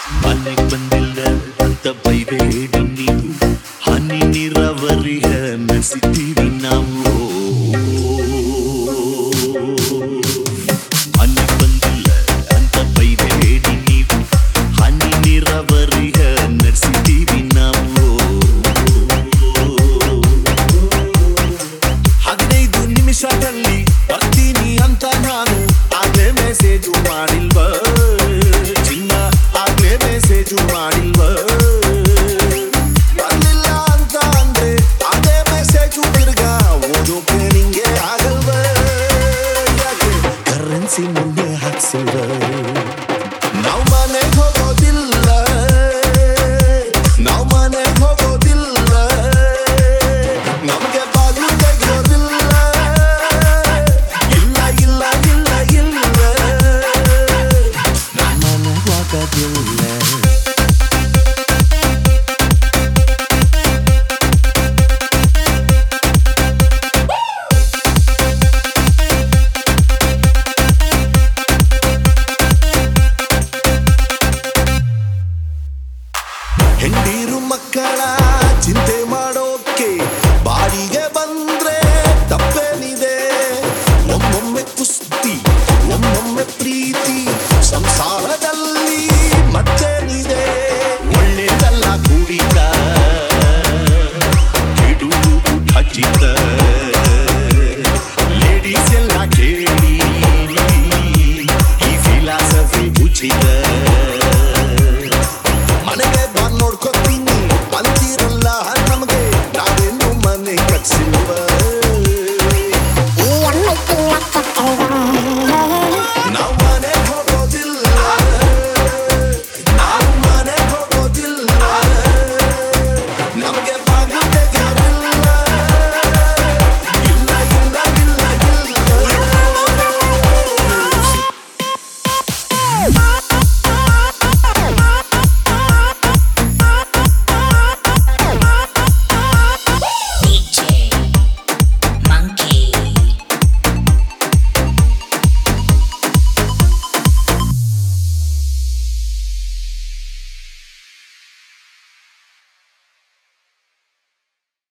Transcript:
ಮನೆಗ್ ಬಂದಿಲ್ಲ ಅಂತ ಬೈಬೇಡಿ ನೀವು, ಹನಿ ನೀರಾವರಿಯ ನಡೆಸಿದ್ದೀವಿ ನಾವು. ಮನೆಗ್ ಬಂದಿಲ್ಲ ಅಂತ ಬೈಬೇಡಿ ನೀವು, ಹನಿ ನೀರಾವರಿಯ ನಡೆಸಿದ್ದೀವಿ ನಾವು. 15 ನಿಮಿಷದಲ್ಲಿ ಬರ್ತೀನಿ ಅಂತ ನಾನು ಆಗ್ಲೇ ಮೆಸೇಜು ಮಾಡಿಲ್ವ ಚಿನ್ನ, ಆಗ್ಲೇ ಮೆಸೇಜು ಮಾಡಿಲ್ವ. ಬರ್ಲಿಲ್ಲ ಅಂತ ಅಂದ್ರೆ ಅದೇ ಮೆಸೇಜು ತಿರ್ಗಾ ಓದೋಕೆ ನಿಂಗೆ ಆಗಲ್ವ? ಯಾಕೆ ಕರೆನ್ಸಿ ಮುಂದೆ ಹಾಕ್ಸಿಲ್ವ? ನಾವು ಮನೆಗೆ ಹೋಗೋ